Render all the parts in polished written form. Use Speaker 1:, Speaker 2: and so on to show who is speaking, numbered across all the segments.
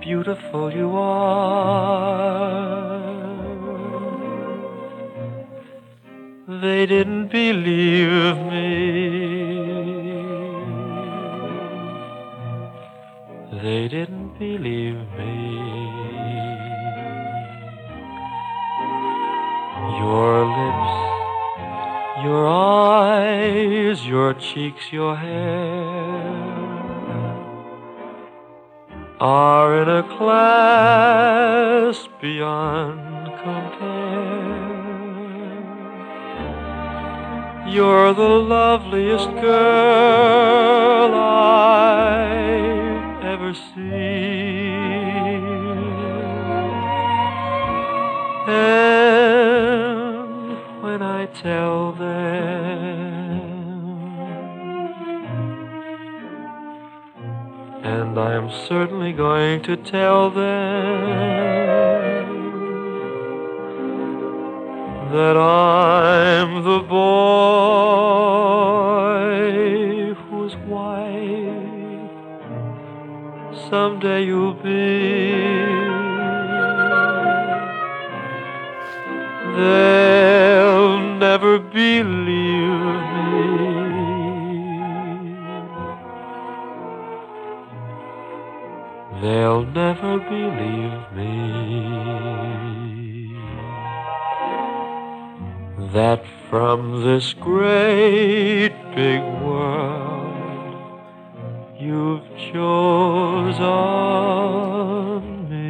Speaker 1: beautiful you are. They didn't believe me. They didn't believe me. Your lips, your eyes, your cheeks, your hair are in a class beyond compare. You're the loveliest girl I've ever seen. And when I tell them, and I'm certainly going to tell them that I'm the boy whose wife someday you'll be. They'll never believe me. They'll never believe me that from this great big world you've chosen me.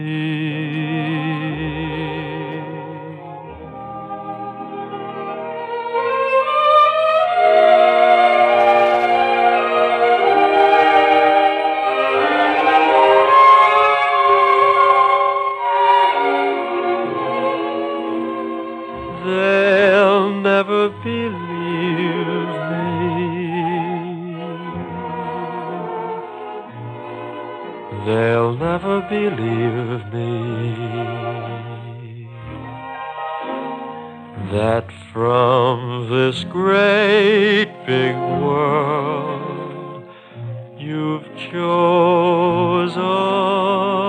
Speaker 1: They'll never believe me. They'll never believe me that from this great big world you've chosen